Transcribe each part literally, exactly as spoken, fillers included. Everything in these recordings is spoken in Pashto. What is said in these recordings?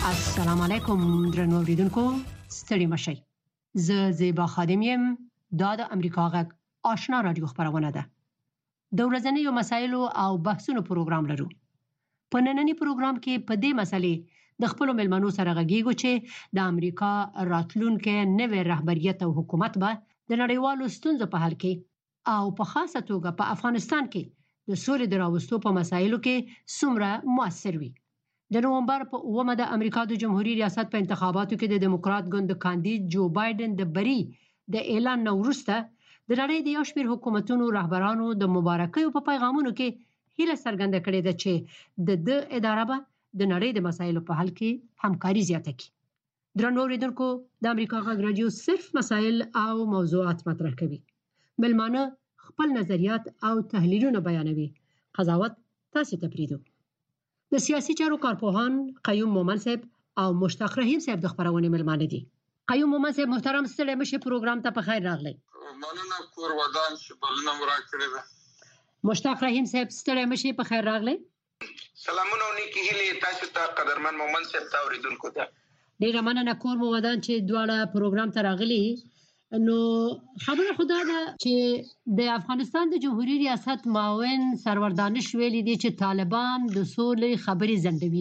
السلام علیکم درنو اوریدونکو ستړي مشئ. زه زیبا خادم یم. دا د امریکا غږ آشنا رادیو خبرونه ده. د ورځنیو مسایلو او بحثونو پروګرام لرو. په نننی پروګرام کې په دې مسلې د خپل ملمنو سره غږیږو چې د امریکا راتلونکو نوې رهبریت او حکومت به د نړیوالو ستونزو په حل کې او په خاصه توګه په افغانستان کې د سولې د راوستو په مسایلو کې څومره موثر وي. د نومبر په اوومه د امریکا د جمهوریت ریاست په انتخاباتو کې د دیموکرات ګوند کاندید جو بایدن د بری د اعلان نو وروسته د نړۍ د یو شمېر حکومتونو رهبرانو د مبارکۍ په پیغامونو کې هیله څرګنده کړې ده چې د د اداره به د نړۍ د مسایلو په حل کې همکاري زیاته کړي. درنو اوریدونکو د امریکا غږ رادیو صرف مسایل او موضوعات مطرح کوي. ملمانه خپل نظریات او تحلیلونه بیانوي. قضاوت تاسو ته پریږدو. د سیاسي چارو کارپوهان قیوم مومن صاحب او مشتاق رحیم صاحب د خبرونه ملمانه دي. قیوم مومن صاحب محترم ستړي مشه پروګرام ته په خیر راغلی. مننه کور ودان چې بلنه مرا کړې ده. مشتاق رحیم صاحب ستړي مشه په خیر راغلی. سلامونه نیکی هیله تاسو ته قدرمن مومن صاحب ته اوریدونکو ته. ډیر مننه کور مو ودان چې دواړه پروګرام ته راغلي. نو خبره خدا ده چې د افغانستان د جمهوریت ریاست معاون سرور دانش ویلي دي چې طالبان د سولې خبرې زندوي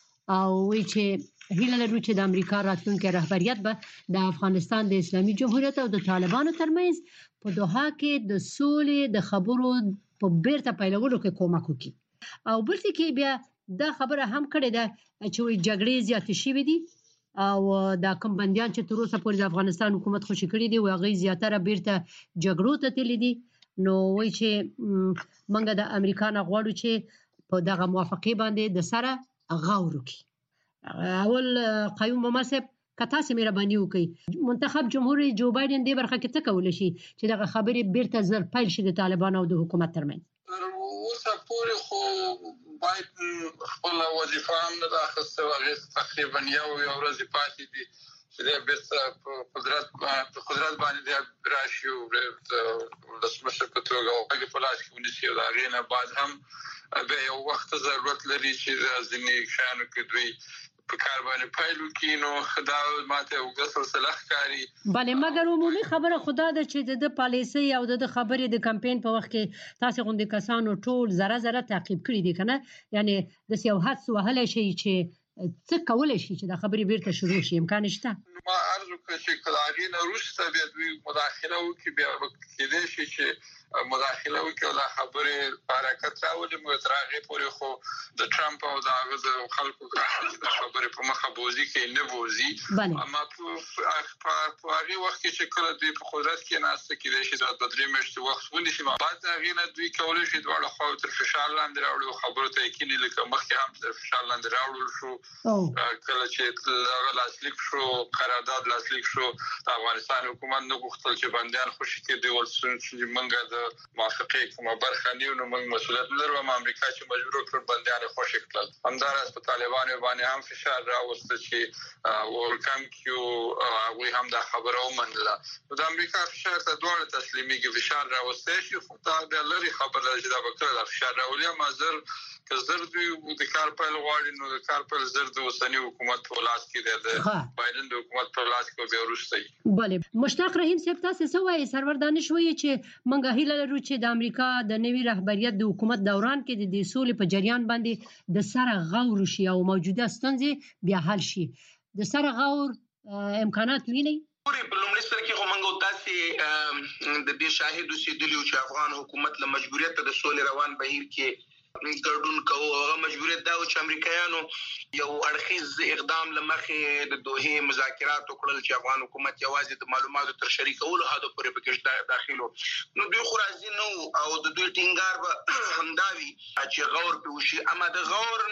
او وی چې هیله لري چې د امریکا راتلونکي رهبریت به د افغانستان د اسلامي جمهوریت او د طالبانو ترمنځ په دوحه کې د سولې د خبرو په بیرته پیلولو کې کومک وکړي. او بل څه کې بیا دا خبره هم کړې ده چې جګړې زیاتې شوې دي او دا کوم بنديان چې تر اوسه پورې د افغانستان حکومت خوشی کړی دی او هغه زیاتره بیرته جګړو ته تللی دي. نو وایي چې منګه د امریکا نه غواړو چې په دغه موافقه باندې د سره غور وکړي. اول قیوم مومن صاحب کته سم مهرباني وکړي. منتخب جمهور جو بایدن د برخه کې څه کول شي چې دغه خبرې بیرته زر پیل شي د طالبان او د حکومت ترمنځ. اوسه پورې خو بایدن خپل وظیفه هم نه اخیسته او هغه تقریبا یو یو ورځ پاتې دي چې د بیرته قدرت په قدرت باندې د راشي او د سمشه په توګه او هغه په لاس کې ونیسي او دا غینه بعد هم به یو وخت ضرورت لري چې د ځینې شانو کې دوی په کار باندې پایلو کې نو دا ماته یو سلسله ښکاري. بله مګر عمومي خبره خدا ده چې د پالیسي او د خبرې د کمپاین په وخت کې تاسو غوندي کسانو ټول زره زره تعقیب کړی دي کنه. یعنی د سیو حد وهله شي چې څه کولای شي چې د خبرې بیرته شروع شي امکان شته. ما ارزو کوم چې کلاغي نه روسته بیا دوی مداخله وکړي بیا کېدای شي چې مداخله وکړي او خبرې حرکت راولي. مو ترغه پورې خو د ټرمپ او د هغه خلکو د خبرې په مخه بوزي کې نه بوزي. اما په په هغه وخت کې چې کله دوی په قدرت کې ناسته کېدای شي د بدري مشت وخت ونیسي. ما بعد هغه نه دوی کولای شي دواړه خو تر فشار لاندې راوړي خبرو ته کې نه لکه مخکې هم تر فشار لاندې راوړل شو. کله چې هغه لاسلیک شو قرارداد لاسلیک شو د افغانستان حکومت نو غوښتل چې بنديان خوشي کې دی ولسون چې منګه د موافقه کومه برخه نیو نو موږ مسؤلیت لرو. امریکا چې مجبور کړ بنديان خوشي کړل. همدارس په طالبانو باندې هم فشار راوست چې ورکم کیو هغه هم دا خبره ومنله. نو د امریکا فشار ته دوه تسلیمي فشار راوست شي خو دا د لری خبره چې دا وکړه فشار راولي مازر که زر دوی د کار په لغړی نو د کار په زر د وسنی حکومت په لاس کې ده بایدن د حکومت په لاس کې به ورسته. بله مشتاق رحیم صاحب تاسو څه وایي سرور دانش وایي چې منګه هیله لرو چې د امریکا د نوي رهبریت د حکومت دوران کې د سولې په جریان باندې د سره غور شي او موجوده ستونزې بیا حل شي. د سره غور امکانات ویني. په لومړي سر کې کومنګو تاسو د دې شاهد اوسېدلی چې افغان حکومت له مجبوریت د سولې روان بهیر کې ګډون کوو. هغه مجبوریت دا و چې امریکایانو یو اړخیز اقدام لمخې د دوه مذاکرات وکړل چې افغان حکومت یوازې د معلوماتو تر شریکولو هدف پورې پکې داخلو. نو دوی خو راځي نو او د دوی ټینګار به همداوي چې غور په وشي. اما د غور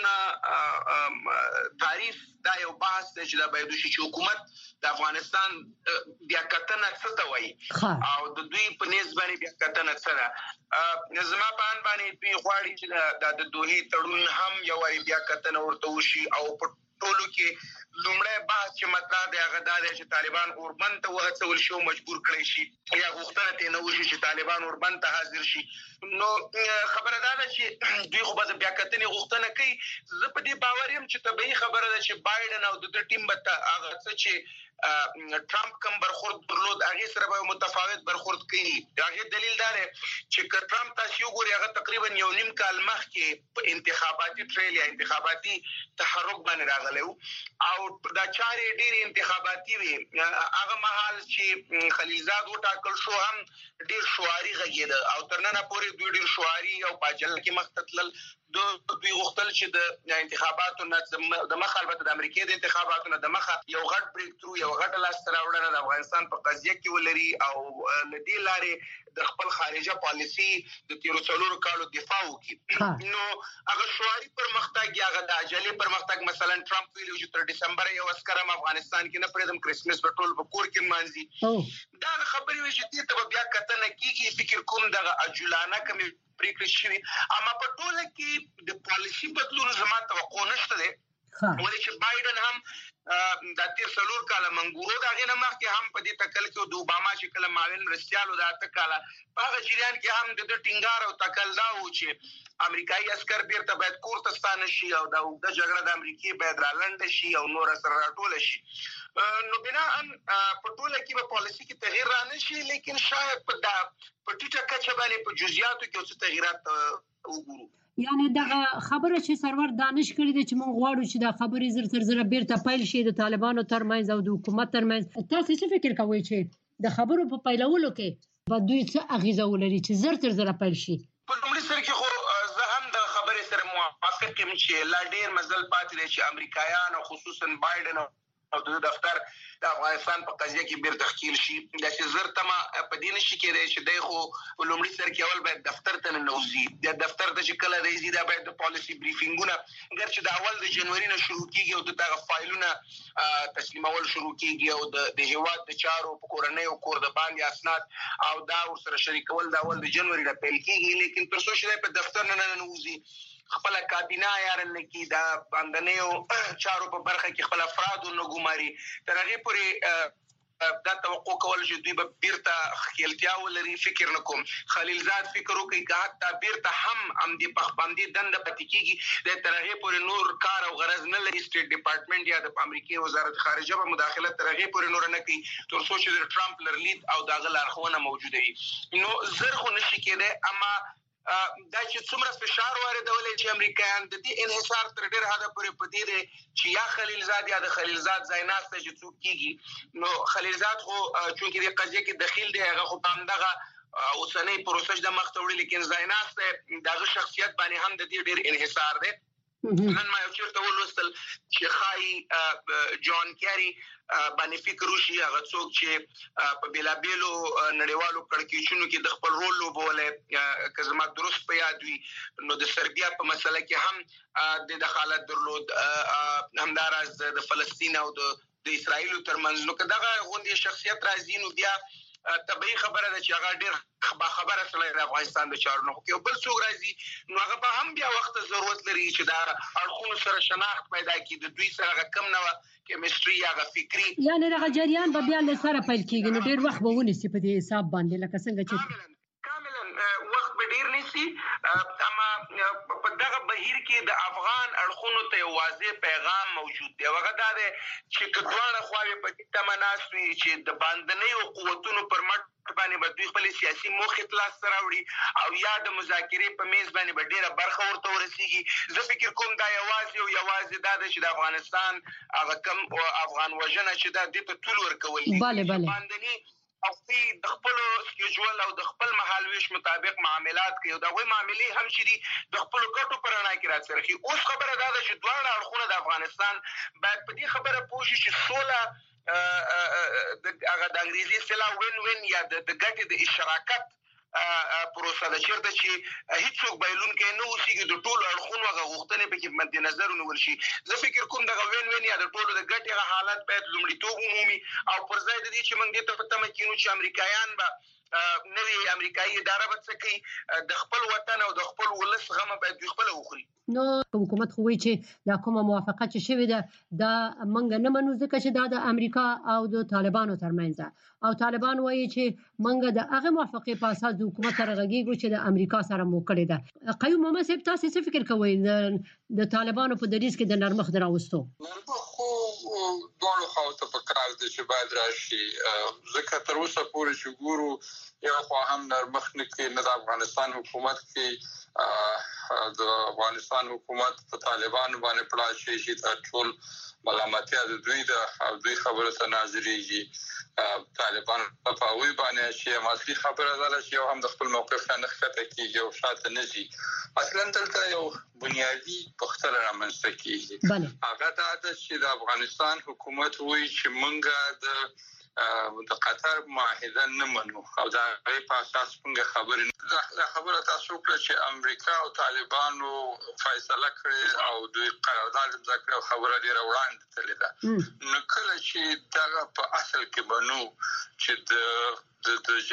نه تعریف دا یو بحث دی چې دا باید وشي چې حکومت د افغانستان بیا کتنه څه ته وایي او د دوی په نسبت بیا کتنه څه ده. زما په ان باندې دوی غواړي چې د دوه تړون هم یو بیا کتنه ورته وشي او ټولو کې لومړی بحث چې مطلب دی هغه دا دی چې طالبان اوربند ته وهڅول شي او مجبور کړی شي یا غوښتنه ترې نه وشي چې طالبان اوربند ته حاضر شي. نو خبره دا ده چې دوی خو به د بیا کتنې غوښتنه کوي. زه په دې باور یم چې طبیعي خبره ده چې بایډن او د ده ټیم به هغه څه چې ټرمپ کوم برخورد درلود هغې سره به متفاوت برخورد کوي. د هغې دلیل دا دی چې که ټرمپ تاسې وګورئ هغه تقریبا یو نیم کال مخکې په انتخاباتي ټریل یا انتخاباتي تحرک باندې راغلی و او دا چارې ډېرې انتخاباتي وې. هغه مهال چې خلیلزاد وټاکل شو هم ډېر شعاري غږېده او تر ننه پورې دوی ډېر شعاري او په جل کې مخ ته تلل. دوی غوښتل چې د انتخاباتو نه د مخه البته د امریکې د انتخاباتو نه د مخه یو غټ بریک ترو یو غټه لاسته راوړنه د افغانستان په قضیه کې ولري او له دې لارې د خپل خارجه پالیسي د تیرو څلورو کالو دفاع وکړي. نو هغه شعاري پرمختګ یا هغه د عجلې پرمختګ مثلا ټرمپ ویلي چې تر ډسمبر یو عسکر هم افغانستان کې نه پرېږدم کرسمس به ټول په کور کې نمانځي. دا خبرې وې چې دې ته به بیا کتنه کېږي. فکر کوم دغه عجولانه کمې پریکړې شوي اما په ټوله کې د پالیسي بدلون زما توقع نشته دی ولې چې بایډن هم د تیر څلور کاله منګورو د هغې نه مخکې هم په دې تکل کې د اوباما چې کله معاون مرستیال و د اته کاله په هغه جریان کې هم د ده ټینګار او تکل دا و چې امریکایي عسکر بیرته باید کور ته ستانه شي او دا اوږده جګړه د امریکې باید رالنډه شي او نور سره راټوله شي. نو بناءً په ټوله کې به پالیسي کې تغییر رانه شي لیکن شاید په دا په ټیټه کچه باندې په جزئیاتو کې څه تغییرات وګورو. یعنی دغه خبره چې سرور دانش کړی دی چې موږ غواړو چې دا خبرې زر تر زره بیرته پیل شي د طالبانو ترمنځ او د حکومت ترمنځ. تاسو څه فکر کوئ چې د خبرو په پیلولو کې به دوی څه اغیزه ولري چې زر تر زره پیل شي؟ په لومړي سر کې خو زه هم د خبرې سره موافق یم چې لا ډېر مزل پاتې دی چې امریکایان او خصوصا بایډن او د دفتر د افغانستان په قضیه کې بیرته ښکیل شي. داسې زر تمه په دې نشي کېدی چې دی خو په لومړي سر کې اول باید دفتر ته ننوځي. د دفتر ته چې کله راځي دا باید د پالیسي بریفینګونه اگر چې د اول د جنوري نه شروع کېږي او د دغه فایلونه تسلیمول شروع کېږي او د هېواد د چارو په کورنیو کور د باندې اسناد او دا ورسره شریکول د اول د جنوري نه پیل کېږي. لیکن تر څو چې دی په دفتر نه ننوځي خپل کابینه یارنه کې دا باندنیو چارو په برخه کې خپل افراد او نګوماري تر هغې پورې دا توقع کول چې دوی به بیرته ښکیلتیا ولري فکر نه کوم. خلیلزاد فکر وکړي که حتی بیرته هم همدې پخبندي دنده پاتې کېږي دی تر هغې پورې نور کار او غرض نه لري. سټیټ ډپارټمنټ یا د امریکې وزارت خارجه به مداخلت تر هغې پورې نور نه کوي تر څو چې د ټرمپ لرلید او د هغه لارښوونه موجوده وي. نو زر خو نشي کېدی اما دا چې څومره فشار واردولی چې امریکایان د دې انحصار تر ډېر حده پورې په دې دی چې یا خلیلزاد یا د خلیلزاد ځایناستی چې څوک کېږي. نو خلیلزاد خو چونکې دې قضیه کې دخیل دی هغه خو په همدغه اوسنۍ پروسه د مخ ته وړي لیکن ځایناستی د هغه شخصیت باندې هم د دې ډېر انحصار دی. نن ما یو چېرته ولوستل چې ښایي جان کیري باندې فکر وشي هغه څوک چې په بېلابېلو نړیوالو کړکېچونو کې د خپل رول لوبولی که زما درست په یاد وي نو د سربیا په مسله کې هم د دخالت درلود همداراز د فلسطین او د اسرائیلو ترمنځ. نو که دغه غوندې شخصیت راځي نو بیا طبیعي خبره ده چې هغه ډېر باخبره سړی د افغانستان د چارو نه خو که یو بل څوک راځي نو هغه به هم بیا وخت ضرورت لري چې دا اړخونو سره شناخت پیدا کړي د دوی سره هغه کم نه وه کیمستري یا هغه فکري یعنې دغه جریان به بیا له سره پیل کېږي نو ډېر وخت به ونیسي په دې حساب باندې لکه څنګه چې کاملا وخت به ډېر نیسي. اما په دغه بهیر کې د افغان اړخونو ته یو واضح پیغام موجود دی. هغه دا دی چې که دواړه خواوې په دې تمه ناست وي چې د باندنیو قوتونو پر مټ باندې به دوی خپلې سیاسي موخې لاسته راوړي او یا د مذاکرې په میز باندې به ډېره برخه ورته ورسېږي. زه فکر کوم دا یوازې او یوازې دا ده چې د افغانستان هغه کم افغان وژنه چې دا دې ته طول ورکول دي بله بله باندني او دوی د خپلو سکیجول او د خپل مهال ویش مطابق معاملات کوي او د هغوی معاملې هم چې دي د خپلو ګټو په رڼا کې راڅرخي. اوس خبره دا ده چې دواړه اړخونه د افغانستان باید په دې خبره پوه شي چې سوله هغه د انګریزي اصطلاح وین وین یا د ګټې د اشراکت پروسه ده چېرته چې هیڅوک بایلونکی نه اوسېږي د ټولو اړخونو هغه غوښتنې پکې مد نظر ونیول شي. زه فکر کوم دغه وین وین یا د ټولو د ګټې هغه حالت باید لومړیتوب ومومي او پر ځای د دې چې موږ دې ته په تمه کېنو چې امریکایان به نوې امریکایي اداره به څه کوي د خپل وطن او د خپل ولس غم باید خپل وخوري. نو حکومت خو وایي چې دا کومه موافقه چې شوې ده دا منګ نه منو ځکه چې دا د امریکا او د طالبانو ترمنځ او طالبان وایي چې منګ د هغه موافقه په اساس د حکومت سره غږیږو چې د امریکا سره مو کړی ده. قیوم محمد صاحب تاسو څه فکر کوئ د طالبانو په دریځ کې د نرمښت دراوستو؟ نرمښت خو دوه خواو ته په کار دي چې باید راشي، ځکه تر اوسه پورې چې ګورو یو خو هم نرمښت نه کوي، نه د افغانستان حکومت کې د افغانستان حکومت په طالبانو باندې پړا شي چې ټول ملامتیا د دوی د او دوی خبره ته ناظرېږي، طالبان په اوی باندې چې اصلي خبره ده چې یو هم د خپل موقف نه ښکته کیږي او شاته نه ځي. اصلا دلته یو بنیادی پوښتنه رامنځته کیږي، هغه دا ده چې د افغانستان حکومت وایي چې موږ د د قطر معاهده نه منو او دا غي په اساس څنګه خبرې دا خبره تاسو کړه چې امریکا او طالبانو فیصله کړې او دوی قرارداد امضا کړ او خبره ډیره وړاندې تللی ده. نو کله چې دا په اصل کې بنو چې د د د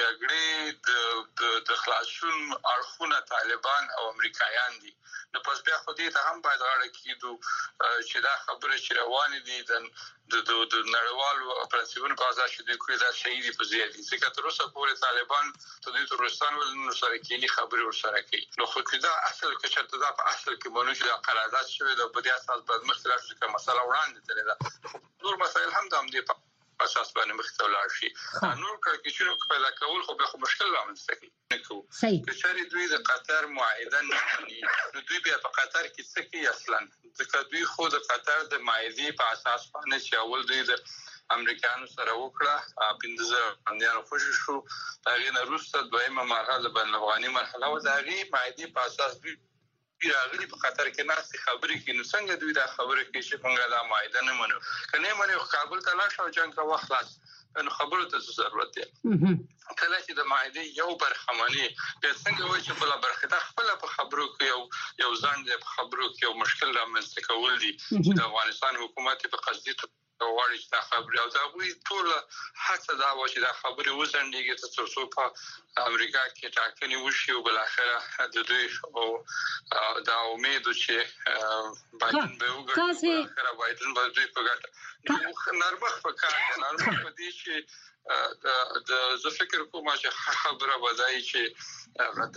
جګړې د د خلاصون اړخونه طالبان او امریکایان دي، نو پس بیا خو دې ته هم باید غاړه کېدو چې دا خبره چې روانې دي د د د نړیوالو پرنسپونو په اساس چې دوی کوي دا صحیح دي په زیاتې، ځکه تر اوسه پورې طالبان ته دوی ترستان ول نو سره کېنی خبرې ورسره کوي. نو خو دا اصل کې چې دا په اصل کې مونږ چې قرارداد شوی د په دې اساس باید مخکې راشي چې مسله وړاندې تللی ده. نور مسایل هم د دې اساس باندې مخته ولاړ شي. نور کړکېچونو پیدا کول خو به مشکل رامنځته کوي. صحیح کچاري دوی د قطر معاهده نه مني، نو دوی بیا په قطر کې څه کوي اصلا؟ ځکه دوی خو د قطر د معاهدې په اساس باندې چې اول دوی د امریکایانو سره وکړه پنځه زره باندې خوشی شو، دا غي نه وروسته دویمه مرحله بین افغاني مرحله و دا غي معاهدې په اساس دوی راغلي په قطر کې ناس خبرې کې نو څنګه دوی دا خبره کوي چې څنګه دا معاهده نه منو، کنه منو کابل ته لاړ شو جنگ کا خلاص نو خبره ته ضرورت دی. کله چې د معاهده یو برخه مانی به څنګه وایي چې بل برخه د خپل په خبرو کې یو یو ځان د خبرو کې یو مشکل رامنځته کول دي چې د افغانستان حکومت په قصدي غواړي چې دا خبره او دا وی ټول هڅه دا و چې دا خبره وزندګي ته څو په امریکا کې ټاکنې وشي او بل اخره د دوی او دا امید چې بایدن به وګوري اخره بایدن به دوی په ګټه نرمخ په کار دی، نرمخ په دې چې د زه فکر کوم چې خبره بدای چې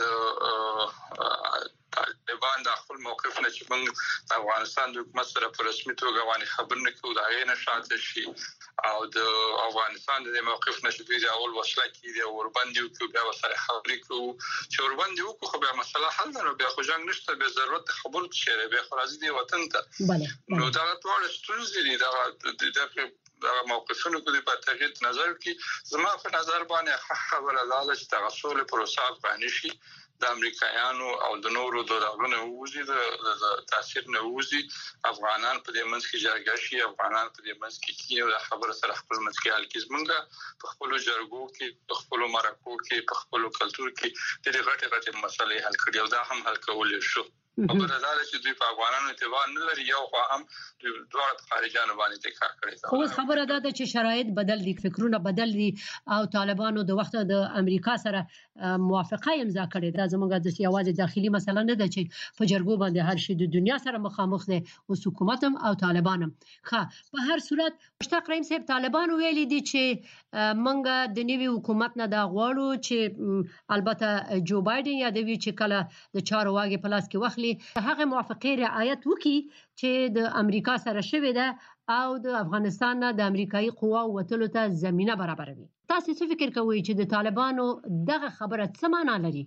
د طالبان د خپل موقف نه چې موږ افغانستان د حکومت سره په رسمي توګه باندې خبر نه کوو دا غي نه شاته شي او د افغانستان د موقف نه چې دوی د اول وسله کې دی ورباندې کوي بیا سره خبرې کوو چې ورباندې وکړو خو بیا مسله حل نه بیا خو جنگ نشته به ضرورت خبرو شي بیا خو راځي دی وطن ته. نو دا ټول ستونزې دي دا د دا موقفونو کې په تغیر نظر کې زما په نظر باندې خبره لاله چې تغسل پروسه باندې شي د امریکایانو او د نورو دولتونو وزي د تاثیر نه وزي افغانان په دې منځ کې جرګه شي، افغانان په دې منځ کې کیږي خبره سره خپل منځ کې حل کیږي، موږ په خپل جرګو کې په خپل مرکو کې په خپل کلچر کې د دې غټه غټه مسلې حل کړي او دا هم حل کول شو. خبره دا چې دوی په افغانانو اعتبار نه لري یو خو هم دوه خارجانو باندې تکرار کړی. خو خبره دا ده چې شرایط بدل دي، فکرونه بدل دي او طالبانو د وخت د امریکا سره موافقه امضا کړې ده. زموږ د سیاوازي داخلي مسله نه ده چې په جرګو باندې هر شي د دنیا سره مخامخ دي او حکومت او طالبان هم. ښه په هر صورت مشتاق رحیم صاحب طالبان ویلي دي چې منګه د نوي حکومت نه دا غواړو چې البته جو بایدن یادوي چې کله د چارو واګي پلاس کې وخت هغه موافقه رعایت وکي چې د امریکا سره شوې ده او د افغانستان نه د امریکایي قواو وتلو ته زمينه برابروي. تاسو څه فکر کوئ چې د طالبانو دغه خبره څه معنا لري؟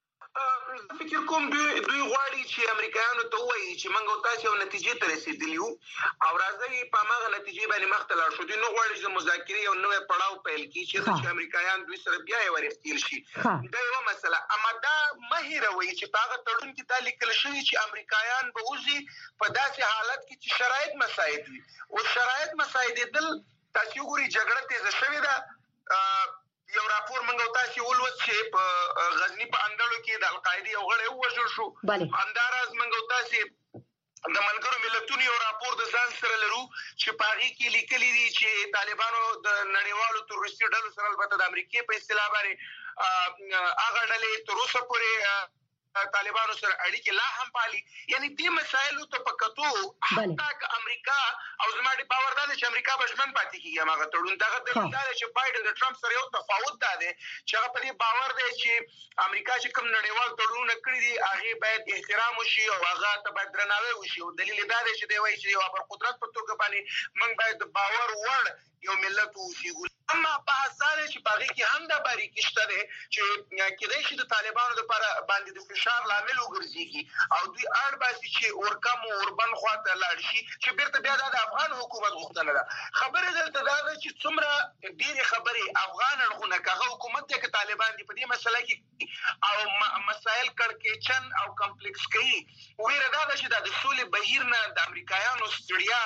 فکر کوم دوی دوی غواړي چې امریکایانو ته وایي چې موږ تاسو یو نتیجې ته رسیدلی یو او راځي په هغه نتیجې باندې مخ ته لاړ شو. دوی نو غواړي چې مذاکرې یو نوې پړاو پیل کړي چې امریکایان دوی سره بیا یې ورېختل شي. دا یو مسله اما دا مهیروي چې په هغه تړون کې دا لیکل شوی چې امریکایان به وزي په داسې حالت کې چې شرایط مساعد وي او شرایط مساعد دل تاسو ګوري جګړه تیز شوې ده. یو راپور منګو تاسو ولوت چې په غزنی په اندړو کې د القاعده یو غړی وژل شو. انداراز منګو تاسو د ملګرو ملتونو یو راپور د ځان سره لرو چې پاغي کې لیکلي دي چې طالبانو د نړیوالو تروریستي ډلو سره البته د امریکای په اصطلاح باندې هغه ډلې تر اوسه پورې طالبانو سره اړیکې لا هم پالي. یعنی دې مسایلو ته په کتو حتی امریکا او زما د باور ده چې امریکا به ژمن پاتې کیږي هغه تړون دغه دلیل دی چې بایدن د ټرمپ سره یو تفاوت ده چې هغه په دې باور دی چې امریکا چې کوم نړیوال تړونونه کړی دي هغه باید احترام وشي او هغه ته باید درناوی وشي. او دلیل دا دی چې دی وایي چې یو پر قدرت په توګه باندې موږ باید باور وړ یو ملت وشي. اما په هزاره چې باغی کې هم د باریکی شته ده چې کېدای شي د طالبانو لپاره باندې د فشار لامل وګرځي او دوی اړ باسي چې اورکم او اوربن خواته لاړ شي چې بیرته بیا د افغان حکومت غوښتنه ده. خبره دلته دا ده چې څومره ډېرې خبرې افغان اړخونه کاغه حکومت ته کې طالبان دي په دې مسله کې او مسائل کړکېچن او کمپلیکس کوي. ویره دا ده چې د سولې بهیر نه د امریکایانو ستړیا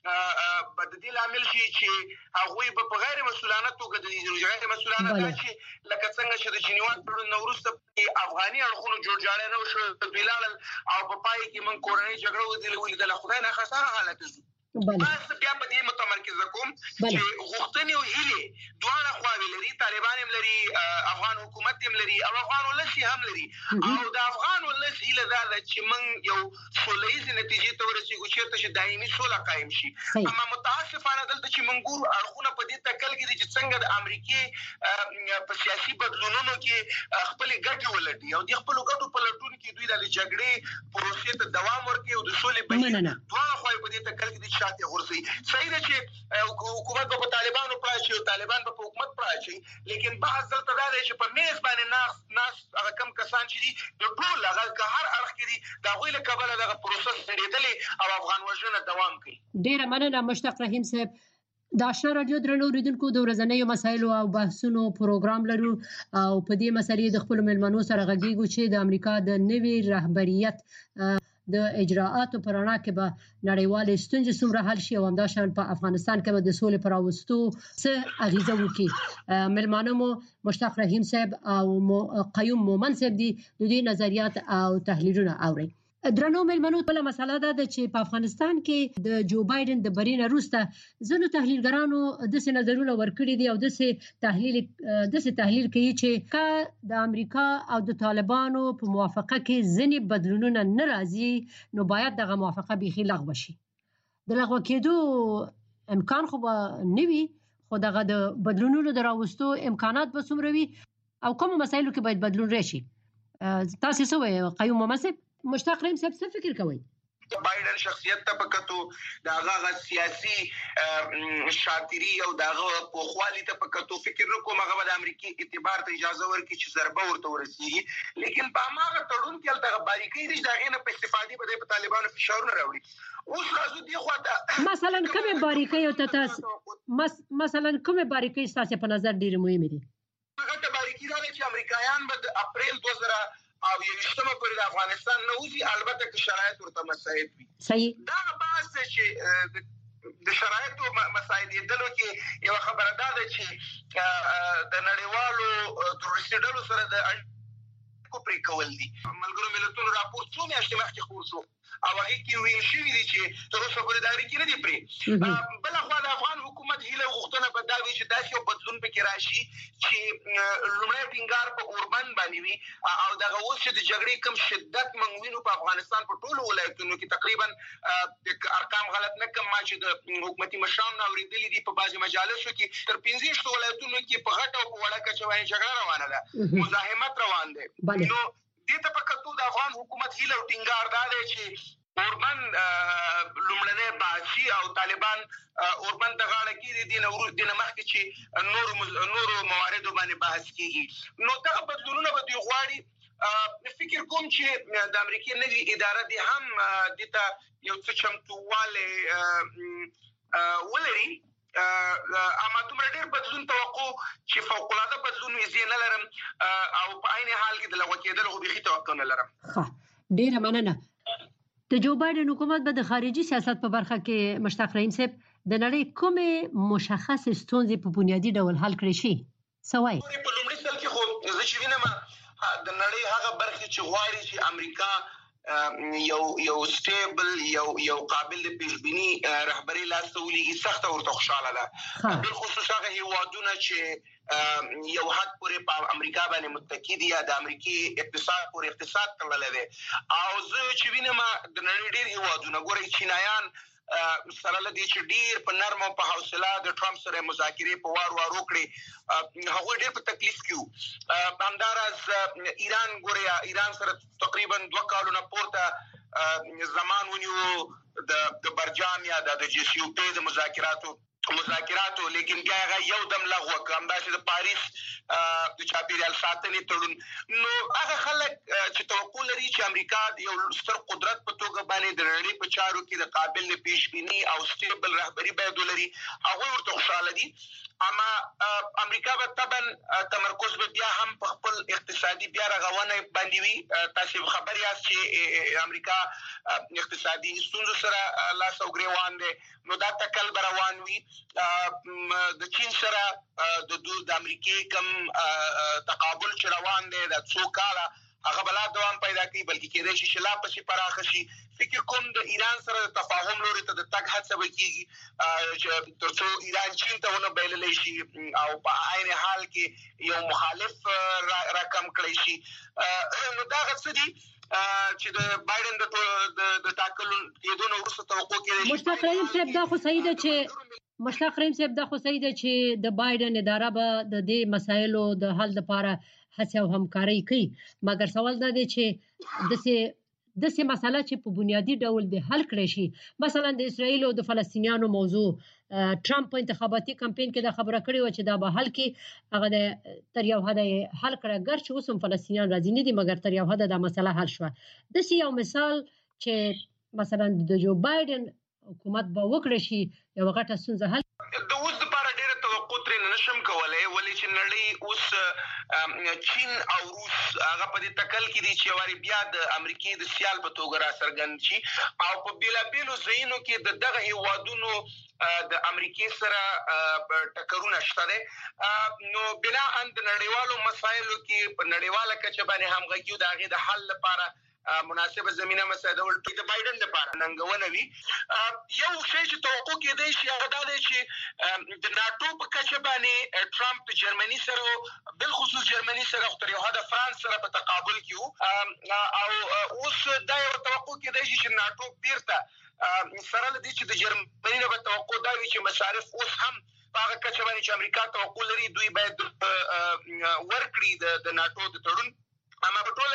د دې لامل شي چې هغوی په غیر مسؤلانه توګه د غیر مسؤلانه دا چې لکه څنګه چې د جنیوا تړون نه وروسته افغاني اړخونو جوړجاړی نه وشو دوی لاړل او په پای کې موږ کورنۍ جګړه ولیدله. خدای ناخواسته حالت شو. بس بیا په دې متمرکز کوم چې غوښتنې او هیلې دواړه خواوې لري. طالبان هم لري، افغان حکومت هم لري او افغان ولس هم لري. او د افغان ولس هیله دا ده چې موږ یو سولیزې نتیجې ته ورسېږو چېرته چې دایمي سوله قایم شي. اما متاسفانه دلته چې موږ ګورو اړخونه په دې تکل کې دي چې څنګه د امریکې په سیاسي بدلونونو کې خپلې ګټې ولټي او د خپلو ګټو په لټون کې دوی د جګړې پروسې ته دوام ورکوي او د سولې بهیر دواړه خواوې په دې تکل کې دي شاته غورځي. صحیح ده چې حکومت په طالبانو پړای شي او طالبان په حکومت پړای شي، لیکن بحث دلته دا دی چې په میز باندې ناس ناس هغه کم کسان چې دي د ټول هغه که هر اړخ کې دي د هغوی له کبله دغه پروسس سړېدلی او افغان وژنه دوام کوي. ډېره مننه مشتاق رحیم صاحب. د آشنا رادیو درنو اوریدونکو د ورځنیو مسایلو او بحثونو پروګرام لرو او په دې مسلې د خپل ملمنو سره غږیږو چې د امریکا د نوي رهبریت د اجراءاتو پر اړه کې به نړیوال ستونزې څومره حل شي او همداشان په افغانستان کې به د سولې پر راوستو څه اغیزه وکړي. ملمانو مو مشتاق رحیم صاحب او قیوم مومن صاحب دي د دې نظریات او تحلیلونه اوري. درنو ملمنو بل مسله ده چې په افغانستان کې د جو بایدن د برینه وروسته ځینو تحلیلګرانو د څه نظرونه ورکړي دي او د څه تحلیل د څه تحلیل کوي چې کا د امریکا او د طالبانو په موافقه کې ځینې بدلونونه نه راځي نو باید دغه موافقه بيخي لغوه شي. د لغوه کېدو امکان خو به نه وي، خو دغه د بدلونونو د راوستو امکانات به څومره وي او کوم مسایلو کې باید بدلون راشي. تاسو څه وایي قیوم مومن؟ مشتاق رحیم صاحب څه فکر کوي؟ بایدن شخصیت ته پکتو داغه سیاسي شاطری او داغه پوخوالی ته پکتو فکر وکوم هغه د امریکای اعتبار ته اجازه ورکړي چې ضربه ورته ورسیږي، لیکن په هغه تړون کې دغه باریکۍ دي دغه نه په استفادې په دې په طالبانو فشارونه راوړي. اوس راځو دی خو مثلا کومه باریکۍ او تاسو مثلا کومه باریکۍ تاسو په نظر ډیره مهمه دي؟ هغه د باریکۍ دا چې امریکایان به اپریل دوه زره او یوشتمه پر د افغانستان نه وځي، البته که شرایط ورته مساعد وي. صحیح دا بحث چې د شرایطو مساعدېدلو کې یو خبره ده چې د نړیوالو تروریستي ډلو سره د اړیکو پرې کول دي. ملګرو ملتونو راپور څو میاشتې مخکې خپور شو او هغه کې ویل شوي دي چې تر اوسه پورې دا اړیکې نه دي پرې. بله خوا د افغان حکومت هیله غوښتنه به دا وي چې داسې یو بدلون پکې راشي چې لومړی ټینګار په اوربند باندې وي او دغه اوس چې د جګړې کم شدت موږ وینو په افغانستان په ټولو ولایتونو کې تقریبا ارقام غلط نه کم ما چې د حکومتي مشرانو اورېدلي دي په بعضې مجالسو کې تر پنځه ویشتو ولایتونو کې په غټه او په وړه کچه باندې جګړه روانه ده، مزاحمت روان دی. نو دې ته په کتو د افغان حکومت هیله او ټینګار دا دی چې اوربند لومړنی بحثي او طالبان اوربند ته غاړه کېږدي، دې نه دې نه مخکې چې نورو نورو مواردو باندې بحث کېږي. نو دغه بدلونونه به دوی غواړي. فکر کوم چې د امریکای نوي اداره دې هم دې ته یو څه چمتووالی ولري، اما دومره ډېر بدلون توقع چې فوق العاده بدلون وي زه نه لرم او په عین حال کې د لغوه کېدلو خو بیخي توقع نه لرم. ډېره مننه. د جو بایدن حکومت به د خارجي سیاست په برخه کې مشتاق رحیم صاحب د نړۍ کومې مشخص ستونزې په بنیادي ډول حل کړی شي؟ څه وایي؟ په لومړي سل کې خو زه چې وینم د نړۍ هغه برخې چې غواړي چې امریکا یو یو سټیبل یو یو قابل د پیشبینی رهبری لاسولېږي سخت ورته خوشاله ده بل خصوص هغه هیوادونه چې یو حد پورې په امریکا باندې متکی دي یا د امریکای اقتصاد پورې اقتصاد تړلی دی او زه چې وینم د نړۍ ډېر هیوادونه ګورئ چینایان سره لدی چې ډیر په نرم او په حوصله د ټرمپ سره مذاکرې په وار وار وکړي هغه ډیر په تکلیف کې همدارس ایران ګوریا ایران سره تقریبا دوه کالونه پورته زمان ونیو د برجام یا د جی سی او پی د مذاکراتو مذاکراتو لیکن هغه یو دم لغوه کړم دا چې د پاریس د چاپیریال ساتنې تړون نو هغه خلک چې توقع لري چې امریکا یو ستر قدرت په توګه باندې د نړۍ په چارو کې د قابل پیشبینی او سټیبل رهبری باید ولري هغه ورته خوشاله دي اما امریکا به طبعا تمرکز به بیا هم په خپل اقتصادي بیا رغونه باندې وي تاسو خبر یاست چې امریکا اقتصادي ستونزو سره لاس او ګریوان دي نو دا تکل روان وي د چین سره د د امریکای کم تقابل چې روان دی د څو کاله هغه بلا دوام پیدا کوي بلکې کېدای شي چې لا پسې پراخ شي فکر کوم د ایران سره د تفاهم لوري ته د تګ هڅه وکړي چې ترڅو ایران چین ته ونه بایللی شي او په عین حال کې یو مخالف را کم کړی شي نو دا څه دي چې د بایدن د د ټاکلو کېدو نه وروسته توقع کېږي مشتاق رحیم صاحب دا خو صحیح ده چې مشتاق رحیم صاحب دا خو صحیح ده چې د بایدن اداره به د دې مسایلو د حل لپاره هڅه او همکاري کوي مګر سوال دا دی چې دسه دسه مسله چې په بنیادی ډول د حل کړی شي مثلا د اسرایل او د فلسطینیانو موضوع ټرمپ په انتخاباتي کمپاین کې دا خبره کړې و چې دا به حل کې هغه د تر یو حد حل کړه ګر چې اوس هم فلسطینیان راځي نه دي مګر تر یو حد دا مسله حل شوه دسه یو مثال چې مثلا د جو بایدن حکومت به وکړي شي یو غټه ستونزه حل د اوس لپاره ډیره توقع ترې نشم کولای ولې چې نړۍ اوس چین او روس هغه په دې تکل کې دي چې واري بیا د امریکای د سیال په توګه را څرګند شي او په بیلابیلو ځایونو کې د دغه هیوادونو د امریکای سره ټکرونه شته دي نو بنا ان د نړیوالو مسایلو کې په نړیواله کچه باندې همغږي د هغه د حل لپاره مناسبه زمينه مساعده ولټي د بایدن لپاره ننګونه وي یو شی چې توقع کېدای شي هغه دا دی چې د ناتو په کچه باندې ټرمپ جرمني سره بل خصوص جرمني سره تر یو حد فرانس سره په تقابل کې او اوس دا یو توقع کېدای شي چې ناتو بیرته سره لدی چې د جرمني په توقع دا وي چې مصارف اوس هم هغه کچه باندې چې امریکا توقع لري دوی باید ورکړي د ناتو د تړون اما په ټوله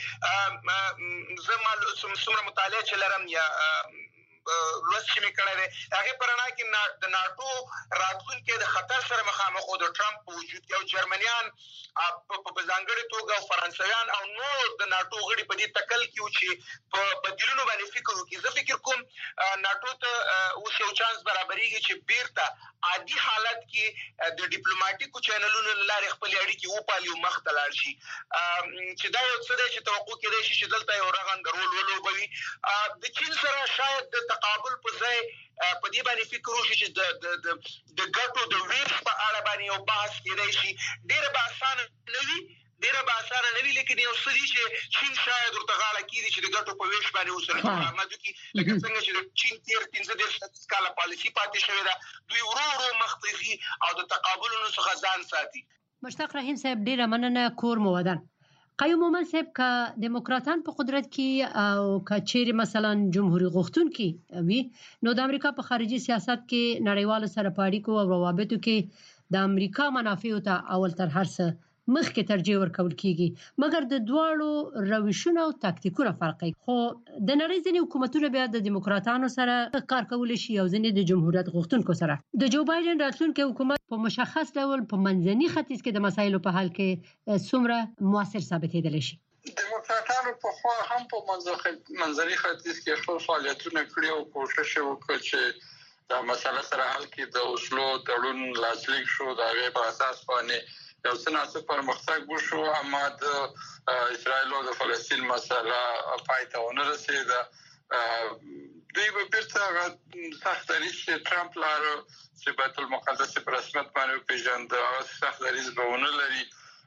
کې زما څومره مطالعه چې لرم یا لوست چې مې کړی دی هغې په رڼا کې د ناټو راتلونکی د خطر سره مخامخ و د ټرمپ په وجود کې او جرمنیان په ځانګړې توګه او فرانسویان او نور د ناټو غړي په دې تکل کې و چې په بدیلونو باندې فکر وکړي زه فکر کوم ناټو ته اوس یو چانس برابرېږي چې بیرته عادي حالت کې د ډیپلوماټیکو چینلونو له لارې خپلې اړیکې وپالي او مخ ته لاړ شي چې دا یو څه دی چې توقع کېدای شي چې دلته یو رغنده رول ولوبوي د چین سره شاید د تقابل په ځای په دې باندې فکر وشي چې د د د ګټو د ویش په اړه باندې یو بحث کېدای شي ډېر به اسانه نه وي ډېر به اسانه نه وي لیکن یو څه دي چې چین شاید ورته غاړه کېږدي چې د ګټو په ویش باندې ورسره عمل وکړي لکه څنګه چې د چین تېر پنځه دېرش کاله پالیسي پاتې شوې ده دوی ورو ورو مخ ته ځي او د تقابلونو څخه ځان ساتي مشتاق رحیم صاحب ډېره مننه کور مو ودان قیوم مومن صاحب که دیموکراتان په قدرت کې او که چیرې مثلا جمهوریت غوښتونکي وي نو د امریکا په خارجي سیاست کې نړیوالو سره په اړیکو او روابطو کې د امریکا منافعو ته اول تر هر څه مخکې ترجیح ورکول کیږي مګر د دواړو روشونو او تاکتیکونو فرق کوي خو د نړۍ ځینې حکومتونه بیا د دیموکراتانو سره کار کول شي او ځینې د جمهوریت غوښتونکو سره د جو بایدن راتلونکي حکومت په مشخص ډول په منځني ختیځ کې د مسایلو په حل کې څومره موثر ثابتېدلی شي دیموکراتانو په خوا هم په منځني ختیځ کې خپل فعالیتونه کړي او کوشش وکړي چې دا مسله سره حل کړي د اوسلو تړون لاسلیک شو دا غي په اساس باندې یو څه ناڅه پرمختګ وشو اما د اسرایل او د فلسطین مسله پای ته ونه رسیده دوی به بیرته سخت دریځ چې ټرمپ لاره چې بیت المقدس په رسمیت باندې پیژند سخت دریځ به ونه لري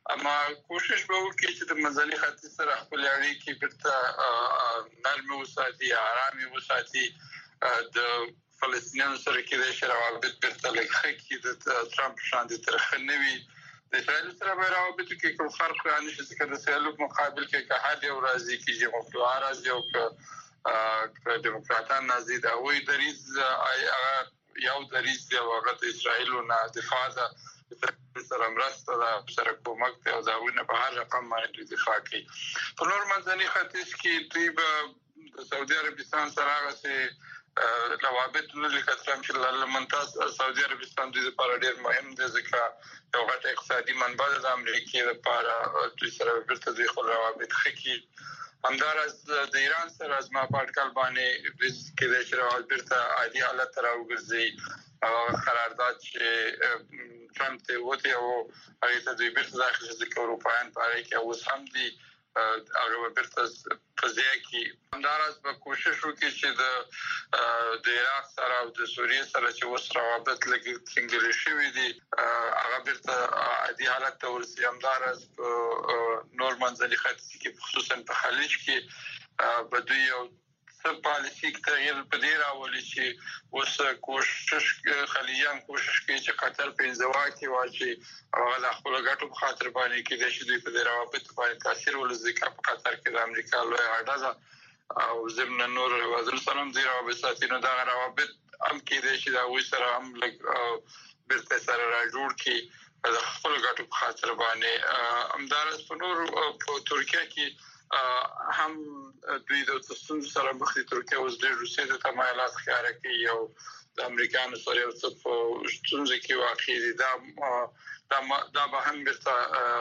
اما کوشش به وکړي چې د منځني ختیځ سره خپل اړیکې بیرته نرم وساتي، آرامي وساتي. د فلسطینیانو سره کې د شراوت بیرته لږه کې د ټرمپ شان د ترخنوي د اسرائیل سره به روابط کې کوم فرق رانه شي چې د اسرائیل په مقابل کې که هر یو راځي کې چې مفتوحه راځي او که ډیموکراتان راځي دا وایي دریز یو دریز دی هغه د اسرائیل نه دفاع ده سره مرسته ده سره کومک ته او دا ونه په هر رقم باندې دفاع کوي. په نور منځني ختیځ کې دوی به د سعودي عربستان سره هغه روابط لري کترم چې لمنتاز سعودي عربستان د لپاره ډیر مهم دي ځکه یو غټ اقتصادي منبع د امریکا لپاره دوی سره ورته د خپل روابط خکې همدارس د ایران سره از ما پټکل باندې کې د شراوت ورته عادي حالت راوګرځي او قرارداد چې ټرمپ ته وته او هغه ته د بیرته داخلي د اروپایان په اړه کې اوس هم دي هغه بیرته په ځای کې همدارس په کوشش وکړي چې د د عراق سره او د سوریه سره چې اوس روابط لګي څنګه شوي دي هغه بیرته عادي حالت ته ورسي. همدارس په نور منځلي ختیځ کې خصوصا په خلیج کې بدوی او سب پالیسی کې تغییر په دې راولي چې اوس کوشش خلیجان کوشش کوي چې قطر په انزوا کې واچي او د خپل ګټو په خاطر باندې کې د شې په روابط باندې تاثیر ولري په قطر کې د امریکا لوی اډه او ضمن نور وزیر سلام دی روابط ساتینو دا روابط هم کې د شې دا وې سره هم لګ برته سره را جوړ کې د خپل ګټو په خاطر باندې همدارس په نور په ترکیه کې هم دوی د تاسو سره مخ دي. ترکیه اوس د روسیې د تمایلات ښکاره کوي او د امریکایانو سره یو څه په ستونزه کې واقع دي. دا دا به هم برته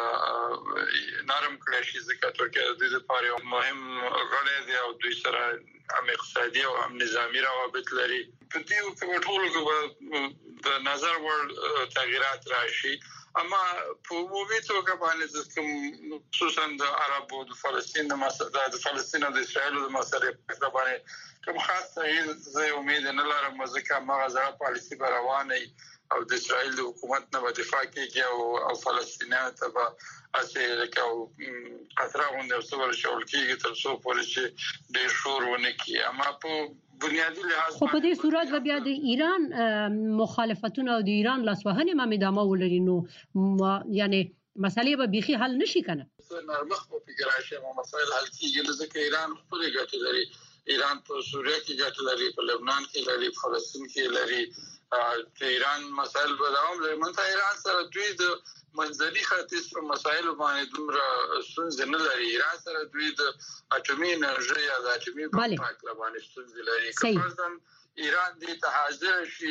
نرم کړی شي ځکه ترکیه د دې لپاره یو مهم غړی دی او دوی سره هم اقتصادي او هم نظامی روابط لري. په دې کې ټول کې د نظر ور تغیرات راشي اما په عمومي توګه باندې کوم خصوصا د عرب او د فلسطین د مسله د فلسطین او د اسرائیل د مسله په باندې کوم خاص تغییر زه امید نه لرم ځکه مغزه پالیسی روانه او د اسرائیل د حکومت نه دفاع کوي او فلسطینیان ته به اصلي کې قطر غونډه وسول شول کېږي تر څو پورې چې د شور ونه کی اما په بنیادی لحاظ خو په دې صورت به بیا د ایران مخالفتونه او د ایران لاسوهنه هم ادامه ولري نو یعنی مسالې به بيخي حل نشي کنه نرمخ په فکر راشي مو مسائل حل کیږي ځکه ایران خپل ګټه لري. ایران په سوریه کې ګټه لري، په لبنان کې لري، په فلسطین کې لري. د ایران مسائل به دوام لري. منځ ایران سره دوی د منځلي ختیځ په مسایلو باندې دومره ستونزې نه لري. ایران سره دوی د اټومي انرژي یا د اټومي بم پاک باندې ستونزې لري. کله ایران دې ته حاضر شي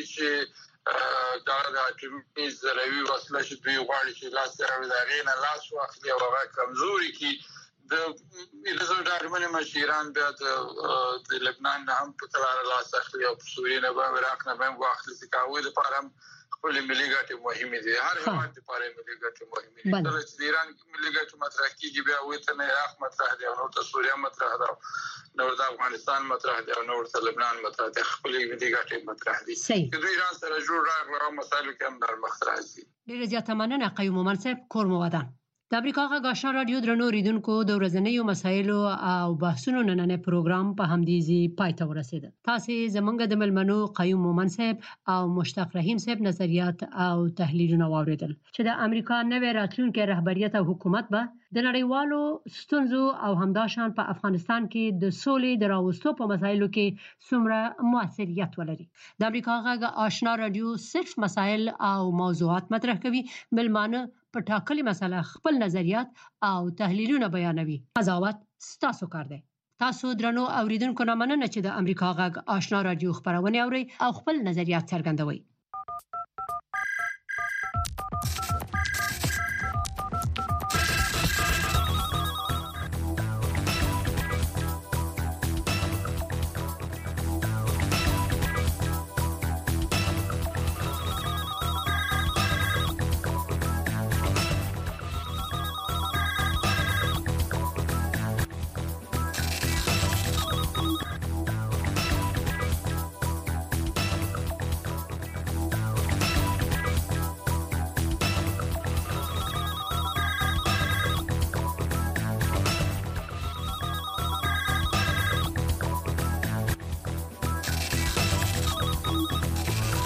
چې دا د اټومي ذروي وسله چې دوی غواړي چې لاس راوړي دا غینه لاس واخلي او هغه کمزوري کی د رزولټ ارمنه مشیران بیا د لبنان نه هم په قرار لاس اخلي او سوریه نه به عراق نه به واخلي چې کاوه د پاره خپل ملي ګټې مهمه دي. هر هیواد لپاره ملي ګټې مهمه دي. تر څو د ایران ملي ګټې مطرح کیږي بیا وایي ته عراق مطرح دي او نور ته سوریه مطرح ده نور د افغانستان مطرح دي او نور ته لبنان مطرح دي. خپل ملي ګټې مطرح دي. د ایران سره جوړ راغلو مسایلو کې هم در مخ راځي. ډیره زیاته مننه قیوم منصب کورمو ودان. د امریکا غږ آشنا رادیو درنو ریدونکو د ورځنیو مسایلو او بحثونو نننې پروګرام په همدې پای ته ورسید. تاسو زمونږ د ملمنو قیوم مومن صاحب او مشتاق رحیم صاحب نظریات او تحلیلونه واوریدل چې د امریکا نوې راتلونکي رهبریت او حکومت به د نړیوالو ستونزو او همداشان په افغانستان کې د سولې د راوستو په مسایلو کې څومره موثریت ولري. د امریکا غږ آشنا رادیو صرف مسایل او موضوعات مطرح کوي. ملمانه په ټاکلي مسله خپل نظریات او تحلیلونه بیانوي. قضاوت ستاسو کار دی. تاسو درنو اوریدونکو نه مننه چې د امریکا غږ آشنا رادیو خبرونه اوري او خپل نظریات څرګندوي.